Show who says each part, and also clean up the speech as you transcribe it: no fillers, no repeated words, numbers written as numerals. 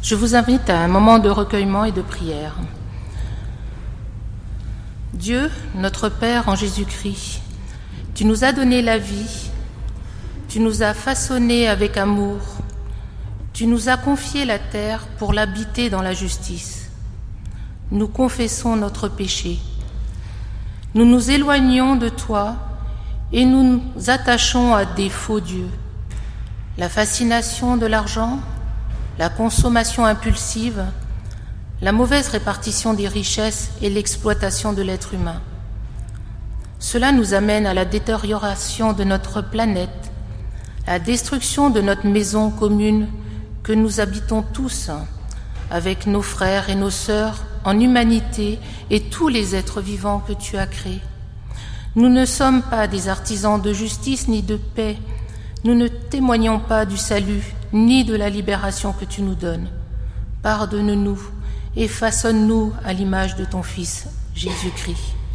Speaker 1: Je vous invite à un moment de recueillement et de prière. Dieu, notre Père en Jésus-Christ, tu nous as donné la vie, tu nous as façonnés avec amour, tu nous as confié la terre pour l'habiter dans la justice. Nous confessons notre péché. Nous nous éloignons de toi et nous nous attachons à des faux dieux. La fascination de l'argent, la consommation impulsive, la mauvaise répartition des richesses et l'exploitation de l'être humain. Cela nous amène à la détérioration de notre planète, à la destruction de notre maison commune que nous habitons tous, avec nos frères et nos sœurs en humanité et tous les êtres vivants que tu as créés. Nous ne sommes pas des artisans de justice ni de paix. Nous ne témoignons pas du salut ni de la libération que tu nous donnes. Pardonne-nous et façonne-nous à l'image de ton Fils, Jésus-Christ.